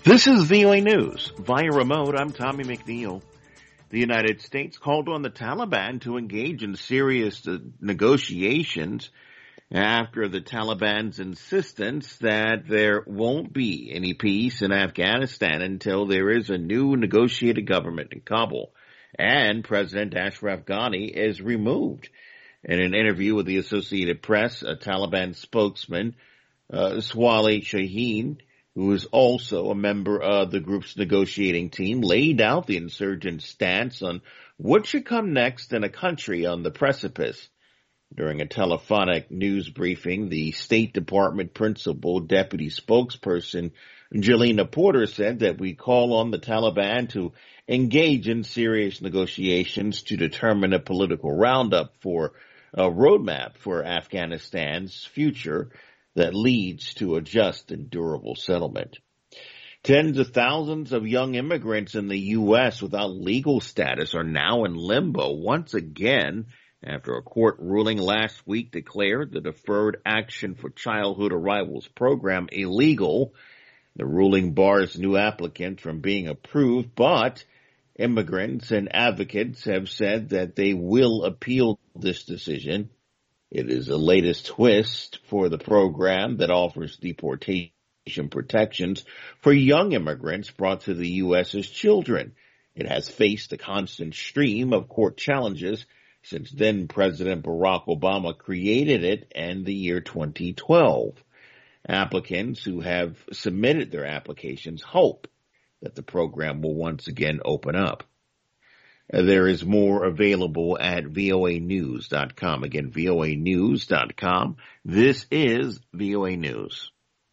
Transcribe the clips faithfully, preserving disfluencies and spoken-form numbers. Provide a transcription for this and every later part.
This is V O A News. Via remote, I'm Tommy McNeil. The United States called on the Taliban to engage in serious uh, negotiations after the Taliban's insistence that there won't be any peace in Afghanistan until there is a new negotiated government in Kabul and President Ashraf Ghani is removed. In an interview with the Associated Press, a Taliban spokesman, uh, Swali Shaheen, who is also a member of the group's negotiating team, laid out the insurgent stance on what should come next in a country on the precipice. During a telephonic news briefing, the State Department principal deputy spokesperson Jelena Porter said that we call on the Taliban to engage in serious negotiations to determine a political roundup for a roadmap for Afghanistan's future that leads to a just and durable settlement. Tens of thousands of young immigrants in the U S without legal status are now in limbo once again after a court ruling last week declared the Deferred Action for Childhood Arrivals program illegal. The ruling bars new applicants from being approved, but immigrants and advocates have said that they will appeal this decision. It is the latest twist for the program that offers deportation protections for young immigrants brought to the U S as children. It has faced a constant stream of court challenges since then President Barack Obama created it in the year twenty twelve. Applicants who have submitted their applications hope that the program will once again open up. There is more available at V O A news dot com. Again, V O A news dot com. This is V O A News.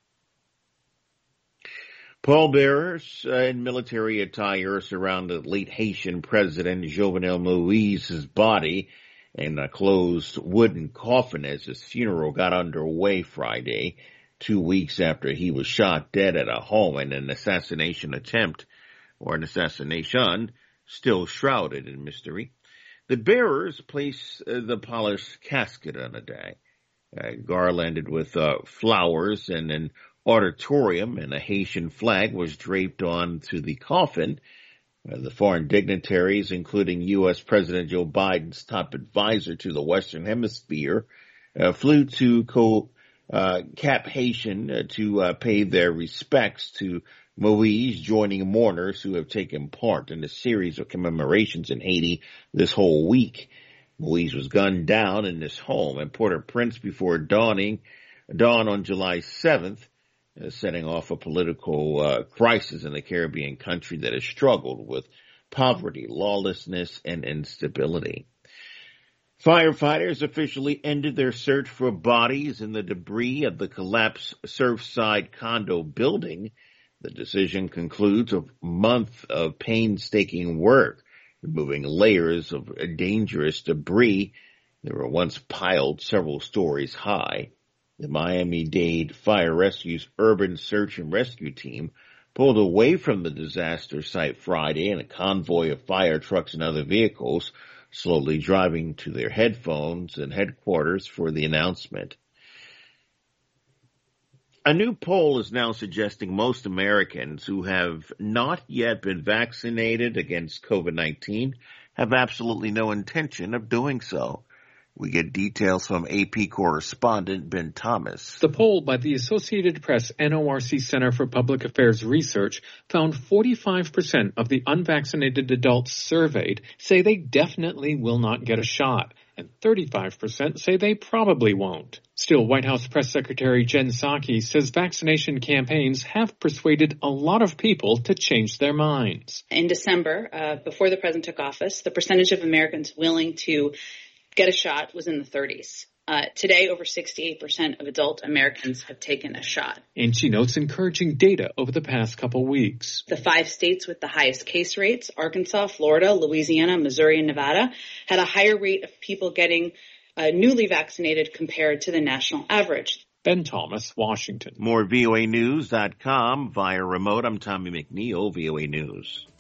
Pallbearers uh, in military attire surrounded late Haitian President Jovenel Moise's body in a closed wooden coffin as his funeral got underway Friday, two weeks after he was shot dead at a home in an assassination attempt or an assassination still shrouded in mystery. The bearers place uh, the polished casket on a day, uh, garlanded with uh, flowers, and an auditorium and a Haitian flag was draped onto the coffin. Uh, the foreign dignitaries, including U S President Joe Biden's top advisor to the Western Hemisphere, uh, flew to co- uh, Cap Haitian uh, to uh, pay their respects to Moise, joining mourners who have taken part in a series of commemorations in Haiti this whole week. Moise was gunned down in his home in Port-au-Prince before dawning, dawn on July seventh, uh, setting off a political uh, crisis in the Caribbean country that has struggled with poverty, lawlessness, and instability. Firefighters officially ended their search for bodies in the debris of the collapsed Surfside condo building. The decision concludes a month of painstaking work, removing layers of dangerous debris that were once piled several stories high. The Miami-Dade Fire Rescue's urban search and rescue team pulled away from the disaster site Friday in a convoy of fire trucks and other vehicles, slowly driving to their headphones and headquarters for the announcement. A new poll is now suggesting most Americans who have not yet been vaccinated against COVID nineteen have absolutely no intention of doing so. We get details from A P correspondent Ben Thomas. The poll by the Associated Press N O R C Center for Public Affairs Research found forty-five percent of the unvaccinated adults surveyed say they definitely will not get a shot, and thirty-five percent say they probably won't. Still, White House Press Secretary Jen Psaki says vaccination campaigns have persuaded a lot of people to change their minds. In December, uh, before the president took office, the percentage of Americans willing to get a shot was in the thirties. Uh, today, over sixty-eight percent of adult Americans have taken a shot. And she notes encouraging data over the past couple weeks. The five states with the highest case rates, Arkansas, Florida, Louisiana, Missouri, and Nevada, had a higher rate of people getting uh, newly vaccinated compared to the national average. Ben Thomas, Washington. More V O A news dot com via remote. I'm Tommy McNeil, V O A News.